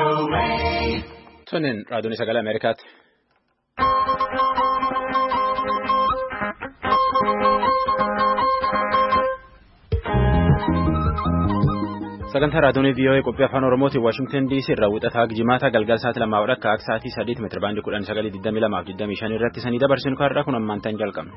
Tonin raadiyoon sagalee Ameerikaati. Sagantaa raadiyoon VOA qophii afaan Oromootiin Washington DC irraa wixataa jimaata galgala sa'aatii 2 akka sa'aatii 3 meetira baandii 1922 irratti sanii dabarsinu kaarraa kun ammaan ta'an jalqabne.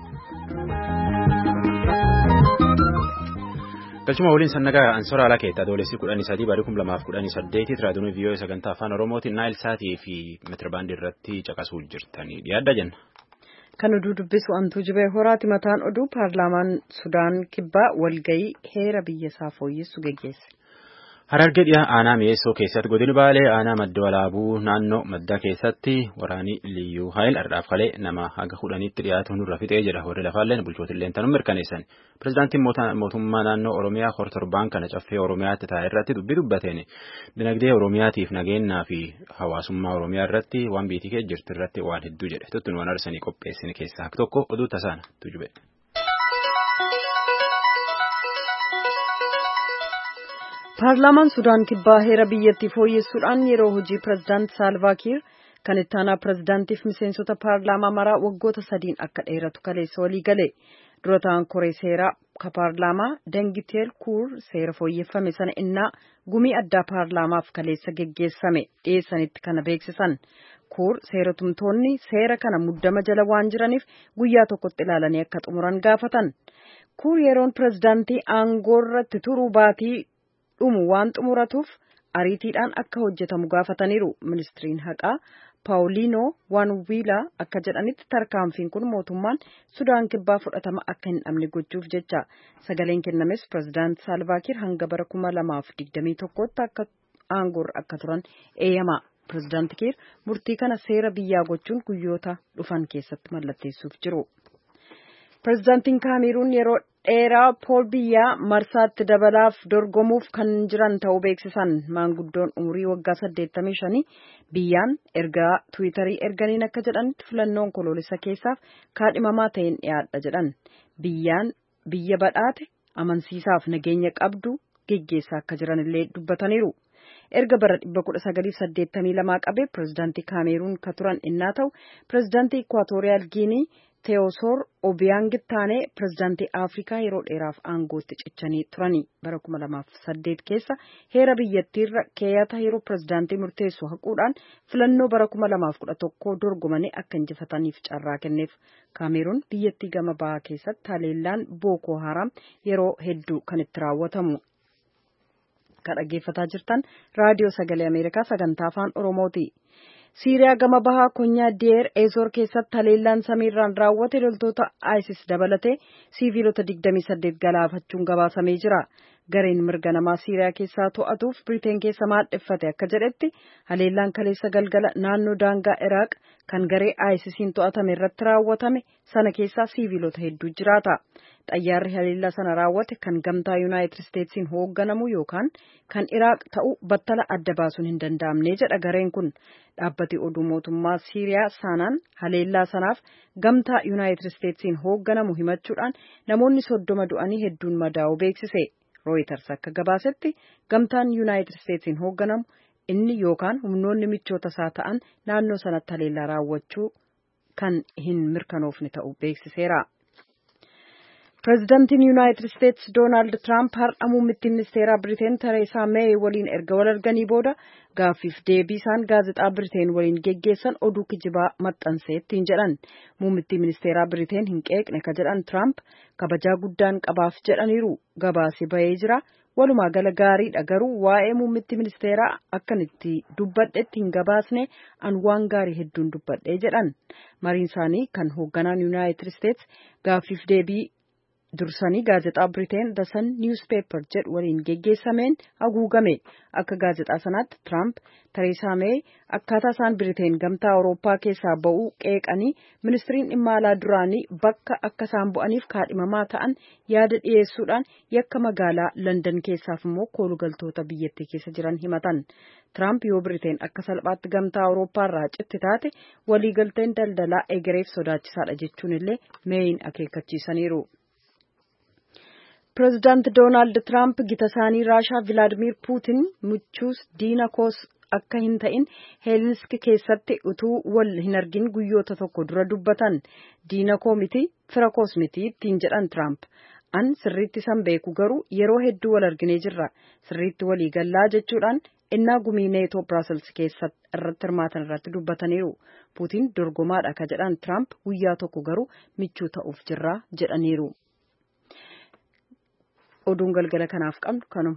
Galchuma waliin sannagaa Ansoora Alaa keetta adoolessi 13 barii 2018 raadiyoon VOA sagantaa afaan Oromootiin Naayil Saatii fi meetira baandii irratti caqasuu jirtanii dhiyaadha jenna. Kan oduu dubbisu Antuu Jibee Horaati. Mataan oduu paarlaamaan Sudaan Kibbaa walgayii heera biyyasaa fooyyessu geggeesse. Harargee dhiyaa aanaa mi'eessoo keessatti godina Baalee aanaa madda walaabuu naannoo maddaa keessatti waraanii Liyyuu Haayil ardhaaf kalee nama haga 10tti dhiyaatu nurra fixee jedha warri lafaalleen bulchootillee tanuu mirkaneessan. Pireezidaantiin mootummaa naannoo Oromiyaa hortorbaan kana caffee Oromiyaatti taa'e irratti dubbateen dinagdee Oromiyaatiif nageenyaa fi hawaasummaa Oromiyaa irratti waan biitii kee jirtu irratti waan hedduu jedhe. Tuttuun waan arsanii qopheessine keessaa tokko oduu tasaana tujube. Paarlaamaan Sudaan Kibbaa heera biyyattii fooyyessuudhaan yeroo hojii pireezidaant Saalvaa Kiir kan itti aanaa pireezidaantiif miseensota paarlaamaa maraa waggoota 3 akka dheeratu kaleessa walii gale. Dura ta'an koree seeraa ka paarlaamaa Dengiteel Kuur seera fooyyeffame sana innaa gumii addaa paarlaamaaf kaleessa geggeessame dhiyeessanitti kana beeksisan. Kuur seeratumtoonni seera kana muddama jala waan jiraniif guyyaa tokkotti ilaalanii akka xumuran gaafatan. Kuur yeroon pireezidaantii aangoorratti turuu baatii dhumu waan xumuratuuf ariitiidhaan akka hojjetamu gaafataniiru. Ministiriin haqaa Paawuliinoo Waanwiilaa akka jedhanitti tarkaanfiin kun mootummaan Sudaan Kibbaa fudhatama akka hin dhabne gochuuf jecha. Sagaleen kennames pireezidaant Saalvaa Kiir hanga bara 2021tti akka aangoorra akka turan eeyyama. Pireezidaant Kiir murtii kana seera biyyaa gochuun guyyoota dhufan keessatti mallatteessuuf jiru. Pireezidaantiin Kaameruun yeroo dheeraa Pool Biyyaa marsaatti dabalaaf dorgomuuf kan jiran ta'uu beeksisan. Maanguddoon umurii waggaa 85 Biyyaan ergaa Tiwiitarii erganiin akka jedhanitti filannoon koloolessa keessaaf kaadhimamaa ta'een dhiyaadha jedhan. Biyyaan biyya badhaate amansiisaaf nageenya qabdu geggeessaa akka jiranillee dubbataniiru. Erga bara 1982 qabee pireezidaantii Kaameruun ka turan innaa ta'u pireezidaantii Ikwaatooriyaal Giinii Teewosoor Obiyaangit taanee pireezidaantii Afrikaa yeroo dheeraaf aangootti cichanii turani. Bara 2008 keessa heera biyyattiirra keeyata yeroo pireezidaantii murteessu haquudhaan filannoo bara 2011 dorgomanii akka injifataniif carraa kenneef. Kaameruun biyyattii gama bahaa keessatti haleellaan Booko Haram yeroo hedduu kan itti raawwatamu. Kan dhaggeeffataa jirtan raadiyoo sagalee Ameerikaa sagantaa afaan Oromooti. Siiriyaa gama bahaa konyaa Deer Ezoor keessatti haleellaan samiirraan raawwate loltoota ISIS dabalatee siiviilota 28 galaafachuun gabaasamee jira. Gareen mirga namaa Siiriyaa keessaa to'atuuf Biriteen keessa maadheffate akka jedhetti haleellaan kaleessa galgala naannoo daangaa Iraaq kan garee ISISiin to'atame irratti raawwatame sana keessaa siiviilota hedduu jiraata. Xayyaarri haleellaa sana raawwate kan gamtaa Yuunaayitid Isteetsiin hoogganamu yookaan kan Iraaq ta'u battala adda baasuun hin danda'amne jedha gareen kun. Dhaabbati oduu mootummaa Siiriyaa Saanaan haleellaa sanaaf gamtaa Yuunaayitid Isteetsiin hoogganamu himachuudhaan namoonni 30 du'anii hedduun madaa'uu beeksise. Reuters akka gabaasetti gamtaan Yuunaayitid Isteetsiin hoogganamu inni yookaan humnoonni michoota isaa ta'an naannoo sanatti haleellaa raawwachuu kan hin mirkanoofne ta'uu beeksiseera. Pireezidaantiin Yuunaayitid Isteets Doonaald Tiraamp har'a muummittii ministeeraa Biriteen Tereesaa Meey waliin erga wal arganii booda gaaffiif deebii isaan gaazexaa Biriteen waliin geggeessan oduu kijibaa maxxanseettiin jedhan. Muummittii ministeeraa Biriteen hin qeeqne ka jedhan Tiraamp kabajaa guddaan qabaaf jedhaniiru. Gabaasi bahee jira. Walumaa gala gaariidha garuu waa'ee muummittii ministeeraa akkan itti dubbadhetti hin gabaasne an waan gaarii hedduun dubbadhee jedhan. Mariin isaanii kan hoogganaan Yuunaayitid Isteets gaaffiif deebii dursanii gaazexaa Biriteen The Sun Newspaper jedhu waliin geggeessameen haguugame. Akka gaazexaa sanaatti Tiraamp Tereesaa Meey akkaataa isaan Biriteen gamtaa Awurooppaa keessaa ba'uu qeeqanii ministiriin dhimma alaa duraanii bakka akka isaan bu'aniif kaadhimamaa ta'an yaada dhiyeessuudhaan yakka magaalaa London keessaaf immoo koolugaltoota biyyattii keessa jiran himatan. Tiraamp yoo Biriteen akka salphaatti gamtaa Awurooppaa irraa citti taate waliigalteen daldalaa egereef sodaachisaadha jechuun illee Meeyin akeekkachiisaniiru. Pireezidaant Doonaald Tiraamp gita isaanii Raashaa Vilaadimiir Puutin muchuus diina koos akka hin ta'in Helsinki keessatti utuu wal hin argin guyyoota tokko dura dubbatan. Diina koo miti fira koos miti ittiin jedhan Trump. An sirriitti san beeku garuu yeroo hedduu wal arginee jirra. Sirriitti walii gallaa jechuudhaan innaa gumii neetoo Brussels keessatti irratti hirmaatan irratti dubbataniiru. Puutiin dorgomaadha ka jedhan Trump guyyaa tokko garuu michuu ta'uuf jirra jedhaniiru. Oduun galgala kanaaf qabnu kanuma.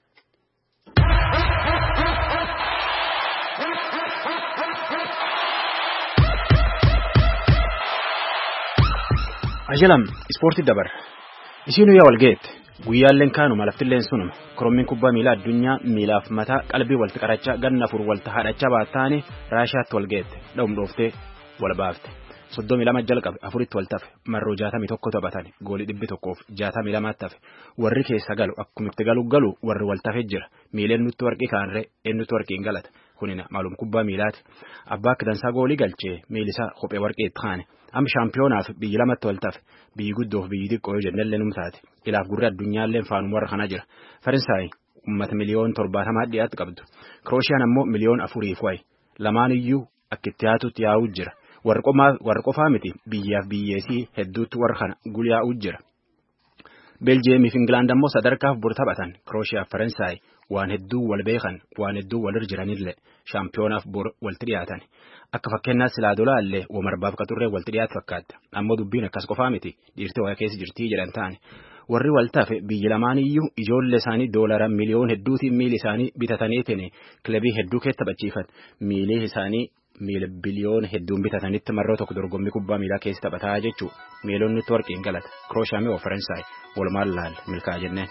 Ajalam ispoortii dabar. Isiinuu yaa walgeette guyyaalleen kaanuma laftilleen sunuma korommiin kubbaa miilaa addunyaa miilaaf mataa qalbii walitti qarachaa ganna furu walitti haadhachaa baattaani Raashiyaatti walgeette dhooftee wal baafte 32 jalqabe 4tti wal tafe marroo 61 taphatan goolii 162 tafe warri keessa galu akkumitti galu warri wal tafe jira miileen nutti warqii kaanree eenyutti warqiin galata kunina maalum kubbaa miilaati abbaa kidansaa goolii galchee miilisaa kophee warqee taane am shampiyoonaaf biyyi lamatti wal tafe biyyi guddoof biyyi xiqqoo jennellee numtaati ilaaf gurri addunyaalleen faanuma warra kana jira Faransaay ummata miliyoon 70 dhiyaatti qabdu Kroosiyaan ammoo miliyoon 4 wayi lamaan iyyuu akkitti yaatutti yaa'uu jira warra qofaa miti biyyaaf biyyeesii hedduutti warra kana gulyaa'uu jira Beeljiyeemii fi Ingilaand ammoo sadarkaaf bor taphatan Krooshiyaaf Faransaay waan hedduu wal beekan waan hedduu walir jiranillee shampiyoonaaf bor walti dhiyaatan akka fakkeenyaatti Silaadoolaa illee womarbaaf qaxurree walti dhiyaatu fakkaata ammoo dubbiin akkas qofaa miti dhiirtee waa keessa jirtii jedhan ta'ani warri wal tafe biyyi lamaan iyyuu ijoollee isaanii doolara miliyoon hedduutiin miili isaanii bitataniitiin kilabii hedduu keessa taphachiifan miilii isaanii miila biliyoon hedduun bitatanitti marroo tokko dorgommii kubbaa miilaa keessa taphataa jechuu miiloonni nutti warqiin galata Krooshiyaa fi Faransaay walumaan laal milkaa jenneen.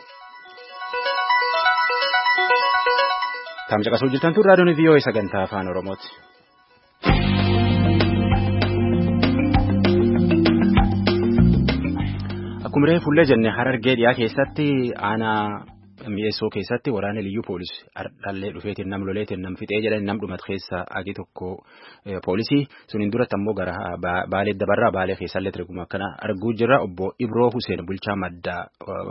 Tamcaqasuu jirtan tun raadiyoon VOA sagantaa afaan Oromooti. Akkuma reefu fuullee jenne Harargee dhiyaa keessatti aanaa mi'eessoo keessatti waraana liyyuu poolisii dhallee dhufeetiin nam loleetiin nam fixee jedhan nam dhumat keessa agi tokko poolisii suniin duratti ammoo gara baalee dabarraa baalee keessallee tirguma akkana arguu jirra obbo Ibroo Huseen bulchaa maddaa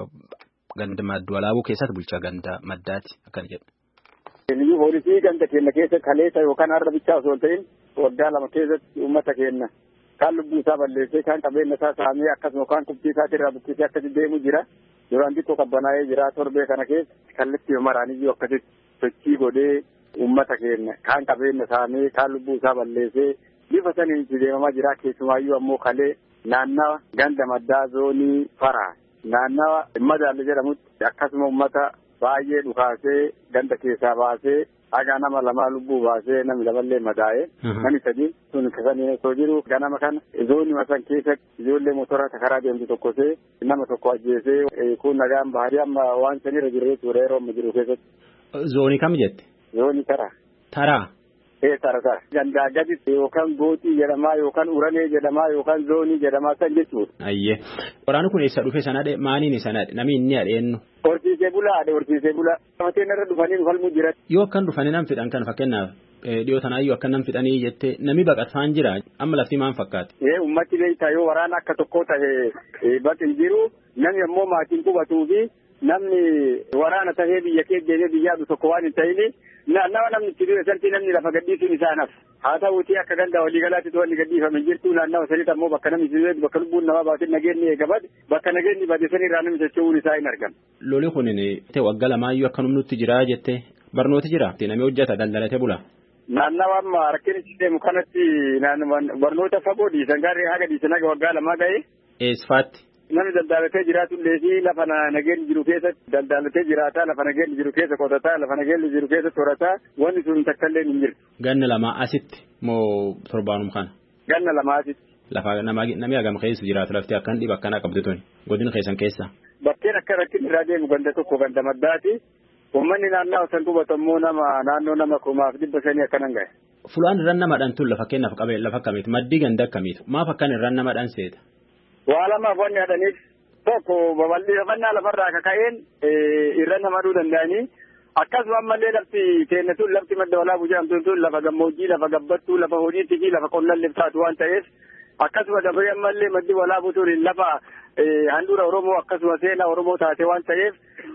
ganda madduu alaabuu keessatti bulchaa ganda maddaati akkana jedha. Liyyuu poolisii ganda keenya keessa kaleessa yookaan har'a bichaa osoo hin ta'in waggaa lama keessatti uummata keenya kan lubbuu isaa balleessee kan qabeenya isaa saamee akkasuma kan qubxii isaa irraa buqqisee akkasitti deemu jira. Duraan xiqqoo qabbanaa'ee jira torbee kana keessa kallattii maraaniyyuu akkasitti sochii godhee uummata keenya kan qabeenya saamee kan lubbuu isaa balleessee bifa saniin itti deemamaa jira. Keessumaayyuu ammoo kalee naannawa ganda maddaa zoonii faraa naannawa madaalle jedhamutti akkasuma uummata baay'ee dhukaasee ganda keessaa baasee haga nama lama lubbuu baasee namni lamallee madaa'ee namni sadii sun kasanii osoo jiru ganama kana zoonii masan keessatti ijoollee motora karaa deemtu tokkosee nama tokko ajjeesee kun nagaan baharii amma waan sanirra jiree ture yeroo amma jiru keessatti. Zoonii kam jette? Zoonii taraa. Taraa. Taraa. Gandaa gadi yookaan gootii jedhamaa yookaan uralee jedhamaa yookaan zoonii jedhamaa san jechuudha. Ayyee. Waraanni kun eessa dhufe sanadhe maaliin sanadhe namni inni adheennu? Horsiisee bulaa. Namoonni irra dhufanii falmuu jiran. Yoo akkan dhufanii nam fidhan kan fakkeenyaaf dhiyoo tanaayyuu akka nam fidhanii jettee namni baqatfaan jira amma lafti maan fakkaate? Ummatti beektaa yoo waraana akka tokko ta'e baqin jiru namni ammoo maatiin qubatuu fi namni waraana tahee biyya keessa deemee biyyaa tokko waan hin ta'ini nama namni itti du'e santi namni lafa gadhiisuun isaa naf haa ta'uutii akka ganda waliigalaatti wanni gadhiifame jirtu naannawa sanitti ammoo bakka namni itti du'e bakka lubbuun namaa baatin nageenni eegabad bakka nageenni bade sanirraa namni socho'uun isaa hin argamu. Loli kunin waggaa lamaayyuu akka nutti jira jettee barnooti jira namni hojjeta daldalatee bula. Naannawa amma rakkinichi deemu kanatti barnoota fagoo dhiisan gaarree haga dhiisan haga waggaa lamaa ga'e. Eesfaatti. Namni daldalatee jiraatullee fi lafa nageenyi jiru keessatti daldalatee jiraataa lafa nageenyi jiru keessa qotataa lafa nageenyi jiru keessa torataa wanni sun takkallee hin jirtu. Ganna lama asitti moo torbaanum kana? Ganna lama asitti. Lafa namni hagam keessa jiraatu lafti akkan dhiba akkanaa qabdu tuni godina keessan keessa. Bakkeen akka rakkin irraa deemu ganda tokko ganda maddaati. Uummanni naannoo san qubatu ammoo naannoo nama 500 akkanan gahe. Fulaan irraan namadhaan tun lafa kennaaf qabee lafa akkamiiti maddii ganda akkamiitu maaf akkan irraan namadhaan seeta? Waa lamaaf wanni hadhaniif tokko babal'ifannaa lafarraa kaka'een irra namaduu danda'anii akkasuma ammallee lafti keenya tun lafti madda walaabuu jedhamtuun tun lafa gammoojjii lafa gabbattuu lafa horiitti fi lafa qonnalleef taatu waan ta'eef akkasuma dabaree ammallee maddi walaabuu tun lafa handhuura Oromoo akkasuma seenaa Oromoo taate waan ta'eef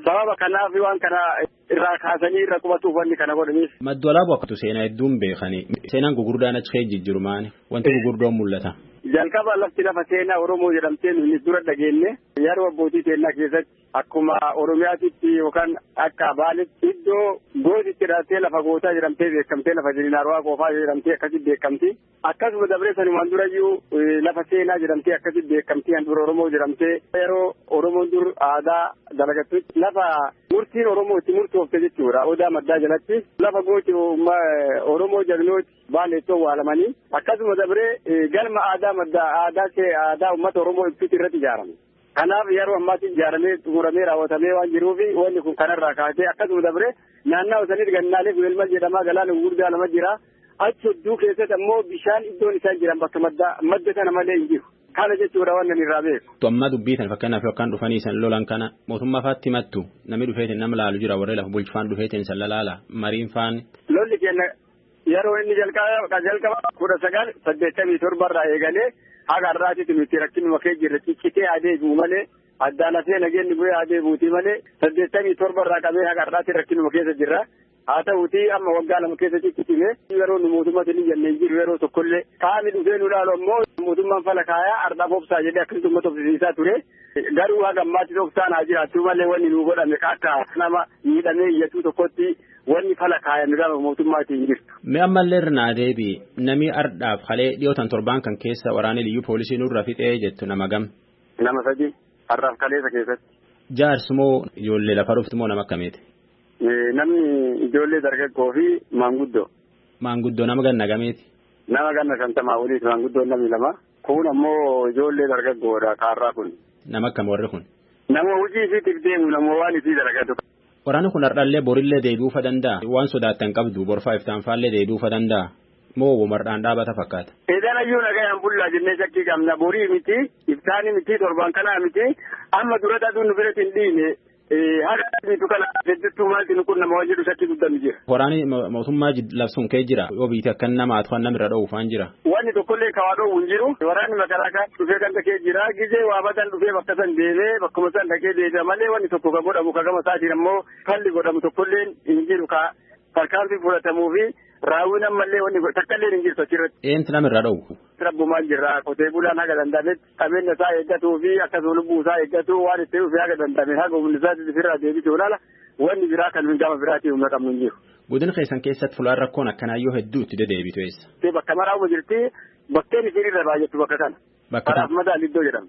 sababa kanaaf waan kana irraa kaasanii irra qubatuuf wanni kana godhaniif. Madda walaabuu akkatu seenaa hedduun beekanii seenaan gugurdaan achi keessa jijjiiru maani wanti gugurdoon mul'ata. Jalqaba lafti lafa seenaa Oromoo jedhamtee nuyi dura dhageenye yeroo abbootii seenaa keessatti akkuma Oromiyaatitti yookaan akka Baaletti iddoo gootitti hidhattee lafa gootaa jedhamtee beekamtee lafa Jinaarwaa qofaa jedhamtee akkasitti beekamti. Akkasuma dabree sanimaan durayyuu lafa seenaa jedhamtee akkasitti beekamti handhuura Oromoo jedhamtee yeroo Oromoon dur aadaa dalagattutti lafa murtiin Oromoo itti murtoofte jechuudha. Odaa maddaa jalatti lafa gooti Oromoo jagnooti Baaleettoo waalamanii akkasuma dabree galma aadaa uummata Oromoo ibsuutti irratti ijaarame. Kanaaf yeroo ammaatti ijaaramee xumuramee raawwatamee waan jiruuf wanni kun kanarraa kaasee akkasuma dabree naannawaa sanitti gannaalee Gulelmal jedhamaa galaana gurguddaa lama jira. Achi hedduu keessatti ammoo bishaan iddoon isaan jiran bakka madda sana malee hin jiru. Kana jechuudha waan nan irraa beeku. Amma dubbii tan fakkeenyaaf yookaan dhufanii san lolan kana mootummaa faatti himattu namni dhufeetiin nama laalu jira warri lafa bulchifaan dhufeetiin san lalaala mariin faan. Lolli keenya yeroo inni jalqaba 1987 irraa eegalee haga har'aatitti nuti rakkinuma kee jirre ciccitee adeemu malee addaan lafee nageenyi bu'ee adeemuuti malee 87 irraa qabee haga har'aatti rakkinuma keessa jirra. Haa ta'uutii amma waggaa lama keessa ciccitime yeroo nu mootummaatti ni jennee jiru yeroo tokkollee qaamni dhufee nu ilaalu ammoo mootummaan fala kaayaa ardhaaf obsaa jedhee akkasitti uummata obsisiisaa ture. Garuu haga ammaatti obsaan haa jiraattu malee wanni nu godhame akka nama miidhamee iyyatu tokkotti wanni fala kaayame gama mootummaatiin hin jirtu. Mee ammallee irraa deebii namni ardhaaf halee dhiyootan torbaan kan keessa waraanni liyyuu poolisii nurra fixee jettu nama gam. Nama sadi har'aaf kaleessa keessatti. Jaarsi moo ijoollee lafa dhuftu moo nama akkamiiti? Namni ijoollee dargaggoo fi maanguddoo. Maanguddoo nama ganna gameeti. Nama ganna 50 oliiti maanguddoon namni lama. Kun ammoo ijoollee dargaggoodha kaarraa kun. Nama akkam warri kun? Nama hojii isiitiif deemu nama waan isii dargatu. Waraanni kun har'allee borillee deebi'uufa danda'a. Waan sodaattan qabdu borfaa iftaanfaallee deebi'uufa danda'a. Moo womardhaan dhaabata fakkaata? Eedaan ayyuu nagayaan bullaa jennee shakkii qabna. Borii miti, iftaanii miti, torban kanaa miti. Amma dura taatuun nu biratti hin dhiine. Haadha bitu kana hedduttuu maalti nu kun nama wajjiru shakkii guddaan jira. Waraanni mootummaa labsuun kee jira. Yoo biite akka nama atu namirra dhoowufaan jira. Wanni tokkollee kawaa dhoowwu hin jiru. Waraanni makaraakaa dhufee kan dhaqee jira. Gizee waa batan dhufee bakka san deemee bakkuma san dhaqee deebi'a malee wanni tokko kan godhamu ka gama isaatiin ammoo falli godhamu tokkollee hin jiru ka tarkaanfii fudhatamuu fi raawwiin ammallee wanni takkaallee hin jirtu achirratti. Eentu namirra dhoowwu? Rabbumaan jirra qotee bulaan haga danda'ametti qabeenya isaa eeggatuu fi akkasuma lubbuu isaa eeggatu waan itti dhufee haga danda'ame haga humni isaatti ofirraa deebisuu laala wanni biraa kan gama biraatii humna qabnu hin jiru. Godina keessan keessatti fulaan rakkoon akkanaayyoo hedduu itti dedeebitu eessa? Bakka maraa'uma jirti bakkeen isiin irra baay'attu bakka kana. Karaa Madaal iddoo jedhamtu.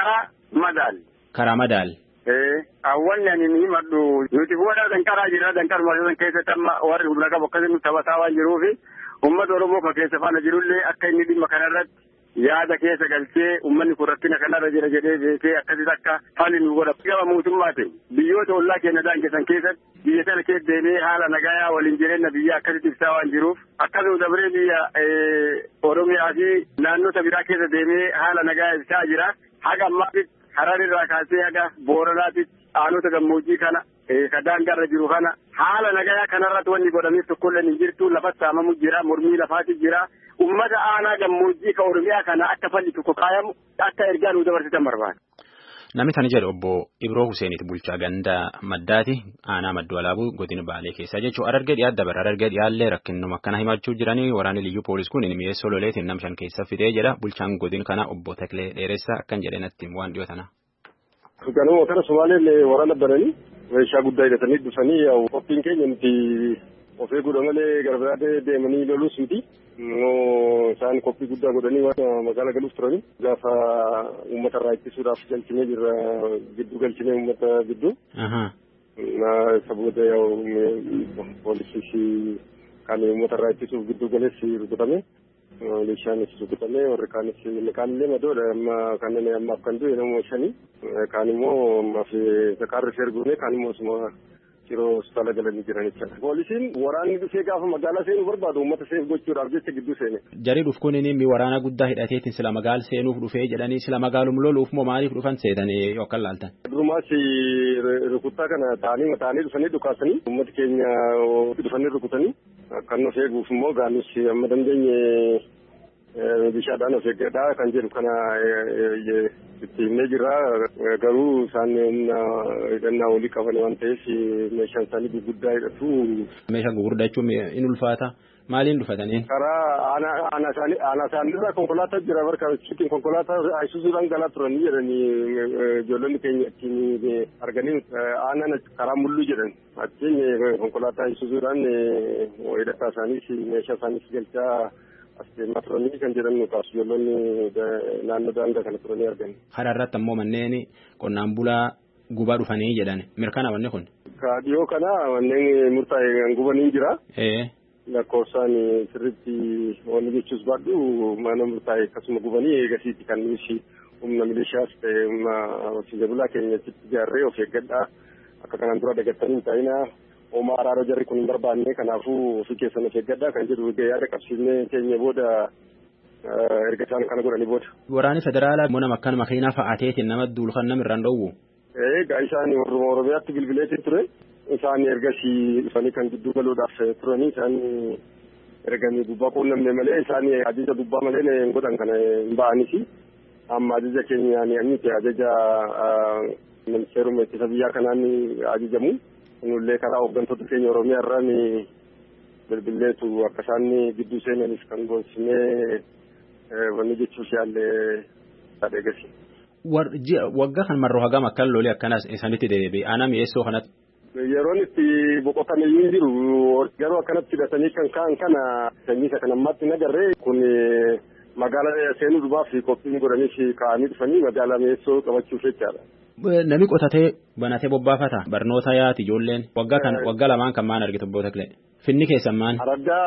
Karaa Madaal. Awwanni ani ni maddu nuti fuudhaa danqaraa jira danqaruma keessatti amma warri humna qabu akkasii taphataa waan jiruufi ummata Oromoo kan keessa faana jirullee akka inni dhimma kanarratti yaada keessa galchee ummanni kun rakkina kanarra jira jedhee beekee akkasitti akka falli nu godha. Gama mootummaatiin biyyoota ollaa keenya daangessan keessatti biyya sana keessa deemee haala nagayaa waliin jireenya biyya akkasitti ibsaa waan jiruuf akkasuma dabree biyya Oromiyaa fi naannota biraa keessa deemee haala nagayaa ibsaa jira. Haga ammaatti Hararirraa kaasee haga Booranaatitti aanota gammoojjii kana ka daangarra jiru kana haala nagayaa kanarratti wanni godhameef tokkollee hin jirtu lafatti saamamu jira mormii lafaati jira ummata aanaa gammoojjii ka Oromiyaa kana akka falli tokko kaayamu akka ergaa nu dabarsitan barbaada. Namni tani jedhu obbo Ibroo Huseeniiti bulchaa ganda maddaati aanaa madda walaabuu godina Baalee keessa jechuun Harargee dhiyaa dabara Harargee dhiyaallee rakkinuma akkana himachuu jiranii waraanni liyyuu poolis kun mi'eessoo loleetiin namshan keessa fidee jedha bulchaan godina kana obbo Taklee Dheeressaa akkan jedhe natti waan dhiyoo tana. Ganuma kana Somaaleen waraana bananii meeshaa guddaa hidhatanii dhufanii qophiin keenya nuti of eeguudha malee gara biraatti deemanii loluus miti. Isaan qophii guddaa godhanii magaalaa galuuf turanii gaafa uummata irraa ittisuudhaaf galchinee jirra gidduu galchinee uummata gidduu. Sababoota poolisii kan uummata irraa ittisuuf gidduu galeessi rukutame. Lishaanis rukutame warri kaanillee madoodha amma kanneen ammaaf kan du'e namoo 5 kaan immoo ammaaf sakaarri feerguune kaan immoo suma yeroo hospitaala galanii jiran jechuudha. Poolisiin waraanni dhufee gaafa magaalaa seenuu barbaadu uummata seef gochuudhaaf jecha gidduu seene. Jarii dhufu kun inni waraana guddaa hidhateetiin sila magaal seenuuf dhufee jedhanii sila magaalum loluuf moo maaliif dhufan seetanii yookaan laaltan? Durumaas rukuttaa kana taa'anii dhufanii dhukaasanii uummata keenya dhufanii rukutanii kan of eeguuf immoo gaanis amma dandeenye bishaadhaan of eeggadhaa kan jedhu kana itti himnee jira. Garuu isaan hidhannaa walii qaban waan ta'eef meeshaan isaanii gurguddaa hidhatu. Meeshaa gurguddaa jechuun in ulfaata. Maaliin dhufatanii? Karaa aanaa isaaniirraa konkolaataa jira barka citiin konkolaataa Isuzuudhaan galaa turanii jedhanii ijoollonni keenya ittiin arganii aanaan karaa mulluu jedhan achiin konkolaataa Isuzuudhaan hidhataa isaaniis meeshaa isaaniis galchaa as deemaa turanii kan jedhan kaas ijoollonni naannoo daangaa kana turanii argani. Hara irratti ammoo manneen qonnaan bulaa gubaa dhufanii jedhan mirkana wanni kun? Dhiyoo kana manneen murtaa'e gubanii jira. Lakkoofsaan sirriitti wanni jechuus baadhu mana murtaa'e akkasuma gubanii eegasiiti kan nuti humna milishaas ta'e humna horsiisee bulaa keenyatti ijaarree of eeggadhaa akka kanaan dura dagattanii ta'ina homaa araaroo jarri kun hin barbaanne kanaafuu ofii keessan of eeggadhaa kan jedhu yaada qabsiifnee keenya booda erga isaan kana godhanii booda. Waraanni federaalaa immoo nama akkan makiinaa fa'aateetiin nama duulkan nama irraan dhoowwu. Egaa isaan Oromiyaatti bilbileetiin ture. Isaan ergasii dhufanii kan gidduu galuudhaaf turanii isaan erganii gubbaa quunnamne malee isaan ajaja gubbaa malee hin godhan kana hin ba'anis amma ajaja keenyaan anniiti ajaja ministeeruma ittisa biyyaa kanaan ajajamu nullee karaa hooggantoota keenya Oromiyaa irraan bilbileetu akka isaan gidduu seenanis kan goonsinee wanni jechuus yaallee adeegasi. Waggaa kan marroo hagam akkan lolee akkanas isaanitti deebi'e aanaa mi'eessoo kanatti. Yeroon itti boqotan iyyuu jiru garuu akkanatti hidhatanii kan ka'an kana sanyii isa kan ammaatti nagarree kun magaalaa seenuu dhufaaf qophiin godhanii ka'anii dhufanii magaalaa mi'eessoo qabachuuf jechaadha. Namni qotatee banatee bobbaafata barnoota yaati ijoolleen waggaa lamaan kan maan argitu obbo Taklee finni keessan maan.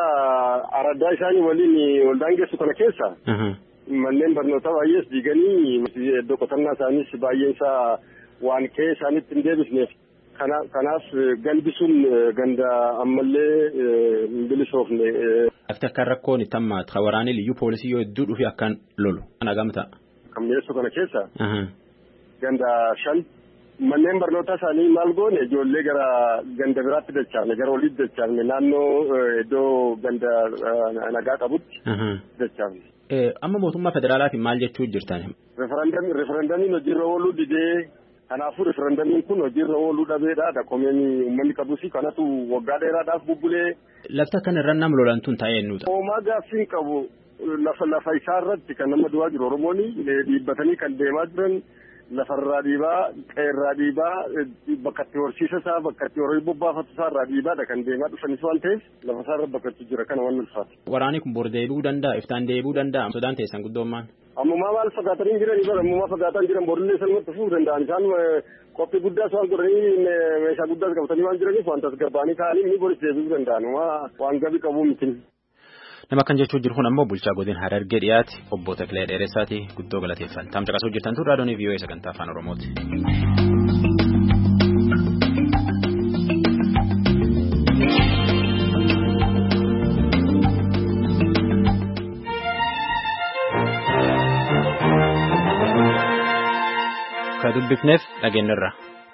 Araddaa isaanii waliin waldaan geessu kana keessa. Manneen barnootaa baay'ees diiganii iddoo qotannaa isaaniis baay'een isaa waan ka'ee isaaniitti hin deebisneef. Kanaaf gandi sun ganda ammallee hin bilisoofne. Lafti akka rakkoon itti hammaatu kan waraanni liyyuu poolisii yoo hedduu dhufe akkan lolu. Kana gamtaa. Kan mi'eessoo kana keessa. Ganda 5 manneen barnootaa isaanii maal goone ijoollee gara ganda biraatti dachaafne gara oliitti dachaafne naannoo iddoo ganda nagaa qabutti dachaafne. Amma mootummaa federaalaatiin maal jechuu jirtan? Referendamiin hojiirra ooluu didee. Kanaafuu referendamiin kun hojiirra ooluu dhabeedha. Dakomeen uummanni qabus kanatu waggaa dheeraadhaaf bubbulee. Lafti akkan irra nam lolantuun taa'ee nuuta. Hoomaa gaaffii qabu lafa isaa irratti kan nama du'aa jiru Oromooni dhiibbatanii kan deemaa jiran lafarraa dhiibaa qeerraa dhiibaa bakka itti horsiisa isaa bakka itti horii bobbaafatu isaarraa dhiibaadha kan deemaa dhufanis waan ta'eef lafa isaarra bakka itti jira kana waan ulfaatu. Waraanni kun bor deebi'uu danda'a iftaan deebi'uu danda'a sodaan teessan guddoommaan. Ammumaa maal fagaatanii jiran bara ammumaa fagaataan jiran borillee salmatti fufuu danda'an isaan qophii guddaas waan godhanii meeshaa guddaas qabatanii waan jiraniif waan tasgabbaanii ka'anii inni boris deebi'uu danda'an waan gabii qabuu miti. Nama kan jechuun jiru kun ammoo bulchaa godina Harargee dhiyaate obbo Taklee Dheeressaati guddoo galateeffan. Tamsa qasuu jirtan tun raadiyoon VOA sagantaa afaan Oromooti. Ka dubbifneef dhageenyarra.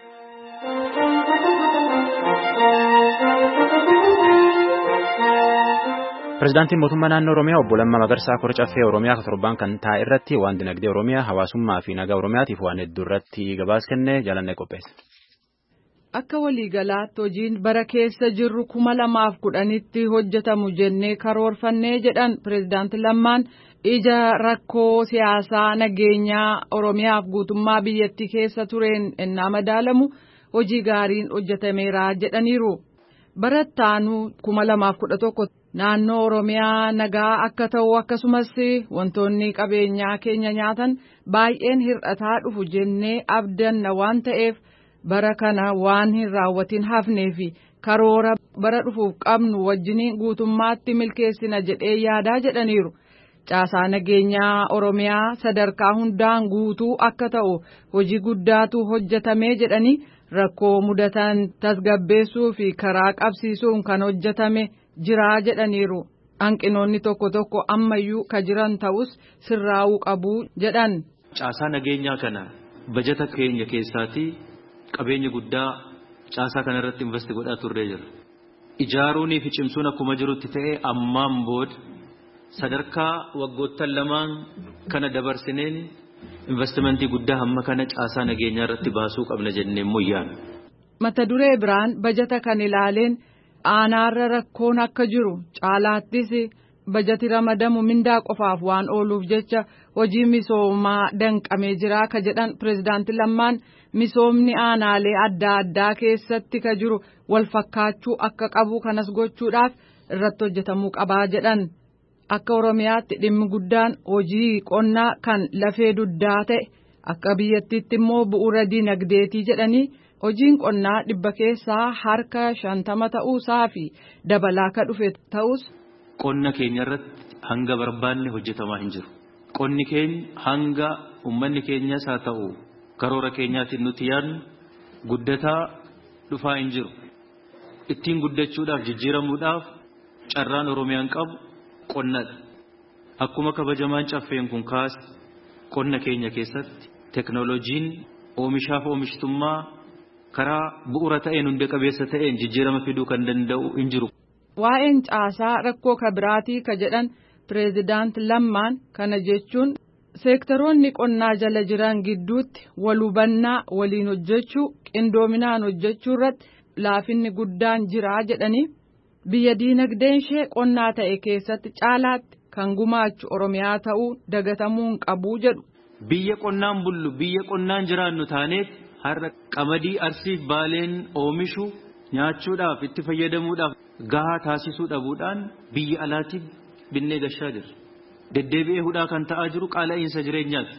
Pireezidaantiin mootummaa naannoo Oromiyaa obbo Lammaa Magarsaa kora caffee Oromiyaa torbaan kan taa'e irratti waan dinagdee Oromiyaa hawaasummaa fi nagaa Oromiyaatiif waan hedduu irratti gabaasa kennee jaalannee qopheesse. Akka waliigalaatti hojiin bara keessa jirru 2010tti hojjetamu jennee karoorfannee jedhan pireezidaanti Lammaan ija rakkoo siyaasaa nageenyaa Oromiyaaf guutummaa biyyattii keessa tureen ennaa madaalamu hojii gaariin hojjetameera jedhaniiru. Barattaanuu 2011 naannoo Oromiyaa nagaa akka ta'u akkasumas wantoonni qabeenyaa keenya nyaatan baay'een hir'ataa dhufu jennee abdanna waan ta'eef bara kana waan hin raawwatin hafnee fi karoora bara dhufuuf qabnu wajjiniin guutummaatti milkeessina jedhee yaadaa jedhaniiru. Caasaa nageenyaa Oromiyaa sadarkaa hundaan guutuu akka ta'u hojii guddaatu hojjetamee jedhanii rakkoo mudatan tasgabbeessuu fi karaa qabsiisuun kan hojjetame jiraa jedhaniiru. Hanqinoonni tokko tokko ammayyuu ka jiran ta'us sirraa'uu qabu jedhan. Caasaa nageenyaa kana bajata keenya keessaatii qabeenya guddaa caasaa kana irratti investi godhaa turree jira. Ijaaruunii fi cimsuun akkuma jirutti ta'ee ammaan booda sadarkaa waggoottan lamaan kana dabarsineen investimentii guddaa hamma kana caasaa nageenyaa irratti baasuu qabna jennee moyyaan. Mata duree biraan bajata kan ilaaleen aanaarra rakkoon akka jiru caalaattis bajati ramadamu mindaa qofaaf waan ooluuf jecha hojii misoomaa danqamee jira ka jedhan pirezidaanti Lammaan misoomni aanaalee adda addaa keessatti ka jiru wal fakkaachuu akka qabu kanas gochuudhaaf irratti hojjetamuu qabaa jedhan. Akka Oromiyaatti dhimmi guddaan hojii qonnaa kan lafee duddaa ta'e akka biyyattiitti immoo bu'uura dinagdeetii jedhanii hojiin qonnaa dhibba keessaa harka 50 ta'uusaa fi dabalaa ka dhufe ta'us. Qonna keenya irratti hanga barbaanne hojjetamaa hin jiru. Qonni keenya hanga uummanni keenyas haa ta'u karoora keenyaatiin nuti yaadnu guddataa dhufaa hin jiru. Ittiin guddachuudhaaf jijjiiramuudhaaf carraan Oromiyaan qabu qonnadha. Akkuma kabajamaan caffeen kun kaase qonna keenya keessatti teknooloojiin oomishaaf oomishtummaa karaa bu'uura ta'een hunda qabeessa ta'een jijjiirama fiduu kan danda'u hin jiru. Waa'een caasaa rakkoo kabiraatii ka jedhan pireezidaanti Lammaan kana jechuun seektaroonni qonnaa jala jiran gidduutti wal hubannaa waliin hojjechuu qindoominaan hojjechuu irratti laafinni guddaan jira jedhanii biyya diinagdeen ishee qonnaa ta'e keessatti caalaatti kan gumaachu Oromiyaa ta'uu dagatamuu hin qabu jedhu. Biyya qonnaan bullu biyya qonnaan jiraannu taaneet har'a qamadii Arsiif Baaleen oomishu nyaachuudhaaf itti fayyadamuudhaaf gahaa taasisuu dhabuudhaan biyya alaatiif binnee gashaa jirra. Deddeebi'ee hudhaa kan ta'aa jiru qaala'iinsa jireenyaati.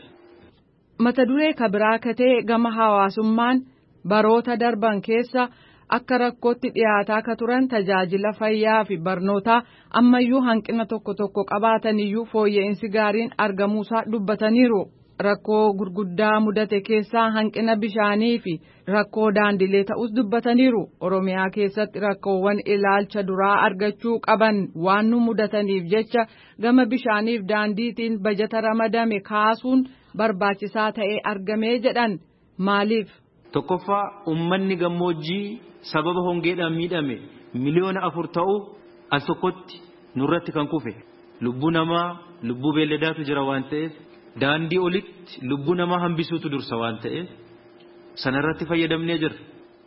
Mata duree kabiraa katee gama hawaasummaan baroota darban keessa akka rakkootti dhiyaataa ka turan tajaajila fayyaa fi barnootaa ammayyuu hanqina tokko qabaatan iyyuu fooyya'insi gaariin argamuusaa dubbataniiru. Rakkoo gurguddaa mudate keessaa hanqina bishaanii fi rakkoo daandilee ta'us dubbataniiru. Oromiyaa keessatti rakkoowwan ilaalcha duraa argachuu qaban waan nu mudataniif jecha gama bishaaniif daandiitiin bajata ramadame kaasuun barbaachisaa ta'ee argamee jedhan. Maaliif? Tokkoffaa uummanni gammoojjii sababa hongeedhaan miidhame miliyoona 4 ta'u al tokkotti nurratti kan kufe lubbuu namaa lubbuu beelladaatu jira waan ta'eef daandii olitti lubbuu namaa hambisuutu dursa waan ta'eef sanarratti fayyadamnee jirra.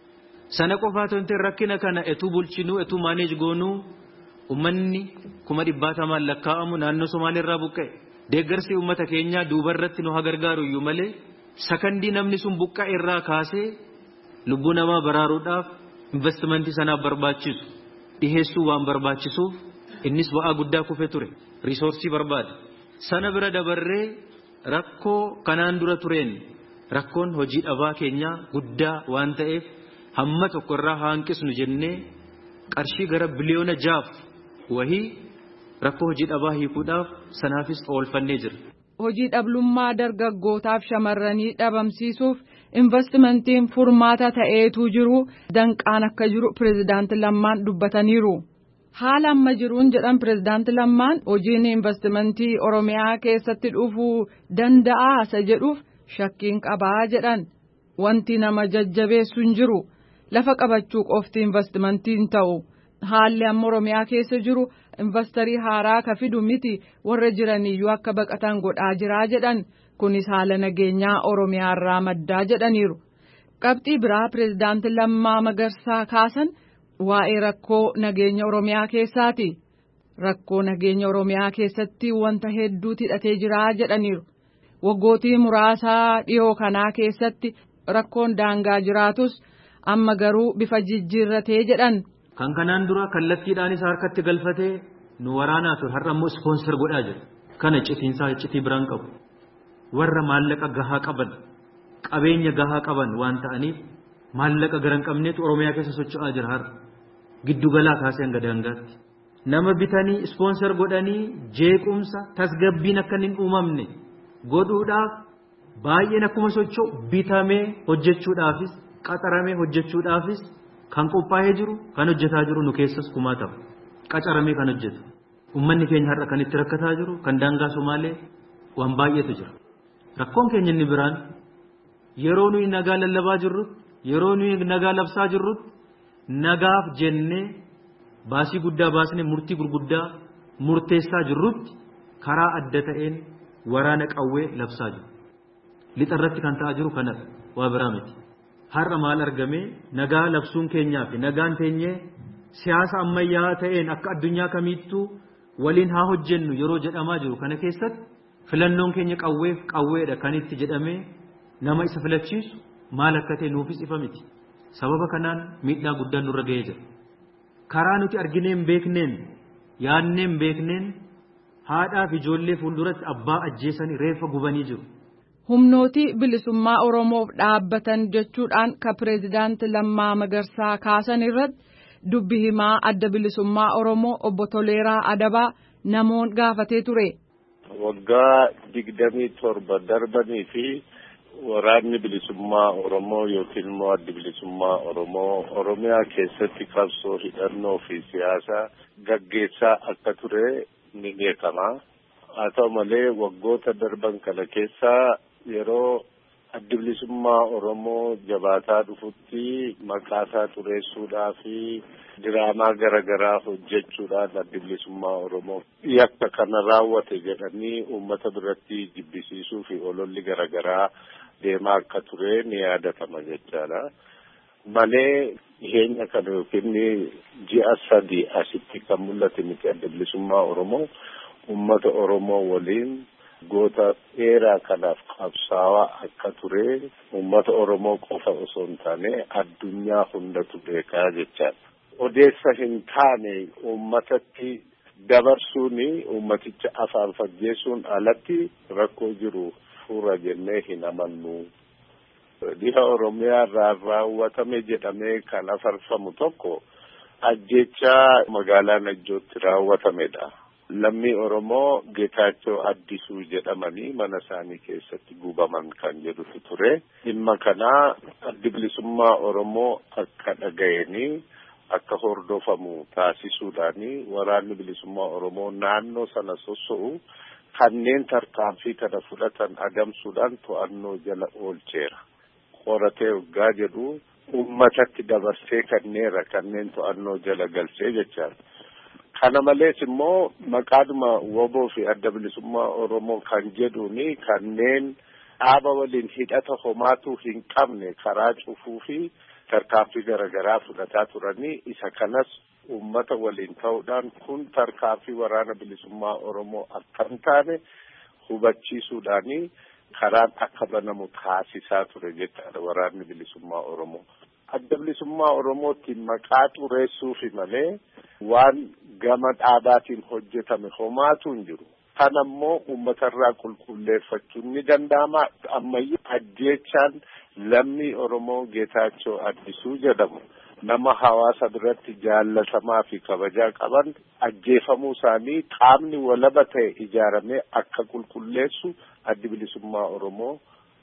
Sana qofaatu hin ta'in rakkina kana etuu bulchinuu etuu maaneej goonuu uummanni 100,000 lakkaa'amu naannoo Somaaleerraa buqqa'e deeggarsi uummata keenyaa duubarratti nu gargaaru iyyuu malee sakandii namni sun buqqa'e irraa kaasee lubbuu namaa baraaruudhaaf investimentii sanaaf barbaachisu dhiheessuu waan barbaachisuuf innis ba'aa guddaa kufe ture risoorsii barbaada. Sana bira dabarree rakkoo kanaan dura tureen rakkoon hojii dhabaa keenyaa guddaa waan ta'eef hamma tokko irraa hanqisnu jennee qarshii gara biliyoona 6 wahii rakkoo hojii dhabaa hiikuudhaaf sanaafis oolfannee jira. Hojii dhablummaa dargaggootaaf shamarranii dhabamsiisuuf investimentiin furmaata ta'eetu jiru danqaan akka jiru pireezidaanti Lammaan dubbataniiru. Haala amma jiruun jedhan pireezidaanti Lammaan hojiin investimentii Oromiyaa keessatti dhufuu danda'a isa jedhuuf shakkiin qabaa jedhan. Wanti nama jajjabeessu hin jiru lafa qabachuu qofti investimentiin ta'u. Haalli amma Oromiyaa keessa jiru investarii haaraa ka fidu miti warra jiraniyyuu akka baqatan godhaa jiraa jedhan. Kunis haala nageenyaa Oromiyaa irraa maddaa jedhaniiru. Qabxii biraa pireezidaanti Lammaa Magarsaa kaasan waa'ee rakkoo nageenya Oromiyaa keessaati. Rakkoo nageenya Oromiyaa keessatti wanta hedduutu hidhatee jira jedhaniiru. Waggootii muraasaa dhiyoo kanaa keessatti rakkoon daangaa jiraatus amma garuu bifa jijjiirratee jedhan. Kan kanaan dura kallattiidhaanis harkatti galfatee nu waraanaa ture har'a immoo ispoonsar godhaa jira. Kana citiinsaa citii biraan qabu. Warra maallaqa gahaa qaban qabeenya gahaa qaban waan ta'aniif maallaqa garan qabneetu Oromiyaa keessa socho'aa jira har'a. Giddugalaa kaasee hanga daangaatti. Nama bitanii ispoonsar godhanii jeequmsa tasgabbiin akka hin uumamne godhuudhaaf baay'een akkuma socho'u bitamee hojjechuudhaafis qaxaramee hojjechuudhaafis kan qophaa'ee jiru kan hojjetaa jiru nu keessas kumaatama. Qacaramee kan hojjetu. Uummanni keenya har'a kan itti rakkataa jiru kan daangaa Somaalee waan baay'eetu jira. Rakkoon keenya inni biraan yeroo nuyi nagaa lallabaa jirrutti yeroo nuyi nagaa labsaa jirrutti nagaaf jennee baasii guddaa baasnee murtii gurguddaa murteessaa jirrutti karaa adda ta'een waraana qawwee labsaa jiru. Lixarratti kan ta'aa jiru kanadha waa biraa miti. Har'a maal argame nagaa labsuun keenyaa fi nagaan teenyee siyaasa ammayyaa ta'een akka addunyaa kamiittuu waliin haa hojjennu yeroo jedhamaa jiru kana keessatti filannoon keenya qawweedha kan itti jedhamee nama isa filachiisu maal akka ta'e nuufis ifa miti. Sababa kanaan miidhaa guddaan nurra ga'ee jira. Karaa nuti argineen beekneen yaanneen beekneen haadhaa fi ijoollee fuulduratti abbaa ajjeesanii reeffa gubanii jiru. Humnooti bilisummaa Oromoof dhaabbatan jechuudhaan ka pireezidaanti Lammaa Magarsaa kaasan irratti dubbi himaa adda bilisummaa Oromoo obbo Toleeraa Adabaa namoon gaafatee ture. Waggaa 27 darbanii fi waraanni bilisummaa Oromoo yookiin immoo addi bilisummaa Oromoo Oromiyaa keessatti qabsoo hidhannoo fi siyaasa gaggeessaa akka ture ni beekama. Haa ta'u malee waggoota darban kana keessaa yeroo addi bilisummaa Oromoo jabaataa dhufutti maqaasaa xureessuudhaa fi diraamaa garaagaraa hojjechuudhaan addi bilisummaa Oromoo yakka kana raawwate jedhanii uummata biratti jibbisiisuu fi ololli garaagaraa deemaa akka ture ni yaadatama jechaadha. Malee dhiyeenya kana yookiin ji'a 3 asitti kan mul'ate miti adda bilisummaa Oromoo uummata Oromoo waliin goota dheeraa kanaaf qabsaawaa akka ture uummata Oromoo qofa osoo hin taane addunyaa hundatu beekaa jechaadha. Odeessa hin taane uummatatti dabarsuun uummaticha afaan faggeessuun alatti rakkoo jiru fuura jennee hin amannu. Dhiha Oromiyaa irraa raawwatame jedhamee kan afarfamu tokko ajjechaa magaalaa Najjootti raawwatamedha. Lammii Oromoo Geetaachoo Addisuu jedhamanii mana isaanii keessatti gubaman kan jedhutu ture. Dhimma kanaa addi bilisummaa Oromoo akka dhaga'anii akka hordofamu taasisuudhaani waraanni bilisummaa Oromoo naannoo sana sosso'u kanneen tarkaanfii kana fudhatan adamsuudhaan to'annoo jala oolcheera. Qoratee waggaa jedhu uummatatti dabarsee kanneen to'annoo jala galchee jechaadha. Kana malees immoo maqaadhuma WBO fi adda bilisummaa Oromoo kan jedhuuni kanneen dhaaba waliin hidhata homaatu hin qabne karaa cufuu fi tarkaanfii garaagaraa fudhataa turanii isa kanas uummata waliin ta'uudhaan kun tarkaanfii waraana bilisummaa Oromoo akka hin taane hubachiisuudhaani karaan akka banamu taasisaa ture jechaadha waraanni bilisummaa Oromoo. Adda bilisummaa Oromootti maqaa xureessuufi malee waan gama dhaabaatiin hojjetame homaatu hin jiru. Kana immoo uummatarraa qulqulleeffachuun ni danda'ama. Ammayyuu ajjeechaan lammii Oromoo Geetaachoo Addisuu jedhamu nama hawaasa biratti jaallatamaa fi kabajaa qaban ajjeefamuu isaanii qaamni walaba ta'e ijaaramee akka qulqulleessu addi bilisummaa Oromoo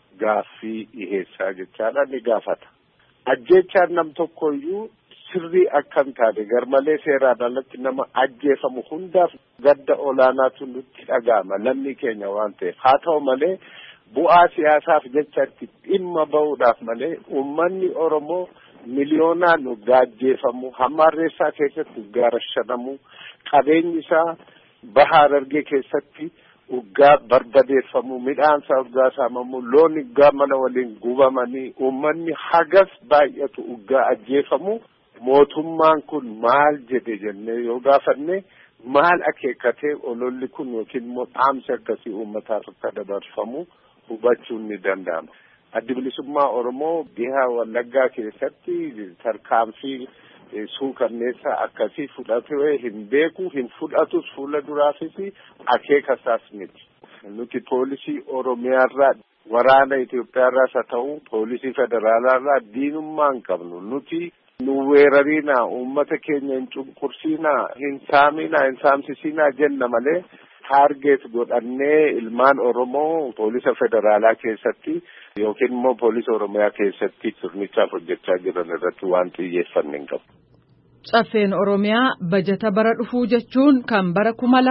gaaffii dhiheessaa jechaadha ni gaafata. Ajjeechaan nam tokkoyyuu sirrii akka hin taane garmalee seeraan alatti nama ajjeefamu hundaaf gadda olaanaatu nutti dhaga'ama lammii keenya waan ta'eef. Haa ta'u malee bu'aa siyaasaaf jecha itti dhimma ba'uudhaaf malee uummanni Oromoo miliyoonaan ajjeefamu hamma Harreessaa keessatti gaarashanamu qabeenyi isaa baha Harargee keessatti uggaa barbadeeffamu midhaan isaa uggaa saamamu loon uggaa mana waliin gubamanii uummanni hagas baay'atu uggaa ajjeefamu mootummaan kun maal jedhe jennee yoo gaafanne maal akeekkatee ololli kun yookiin immoo dhaamsi akkasii uummataaf akka dabarfamu hubachuun ni danda'ama. Addi bilisummaa Oromoo dhiha Wallaggaa keessatti tarkaanfii suukanneessa akkasii fudhatee hin beeku hin fudhatus fuula duraafis akeeka isaas miti. Nuti poolisii Oromiyaarraa waraana Itoophiyaarraas haa ta'u poolisii federaalaarraa diinummaa hin qabnu. Nuti nu weerariinaa uummata keenya hin cunqursiinaa hin saaminaa hin saamsisinaa jenna malee taargeet godhannee ilmaan Oromoo poolisa federaalaa keessatti yookiin immoo poolisa Oromiyaa keessatti sirnichaaf hojjechaa jiran irratti waan xiyyeeffanne hin qabu. Caffeen Oromiyaa bajata bara dhufuu jechuun kan bara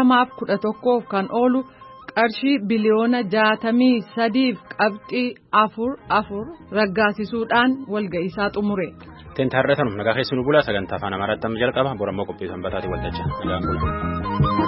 2011 kan oolu qarshii biliyoona 63.44 raggaasisuudhaan walga'iisaa xumure. Teentarreetanum nagaa keessanuu bulaa sagantaa afaan Amaaraatti jalqaba borammoo qophii sanbataatii waltajjii nagaan bulaa.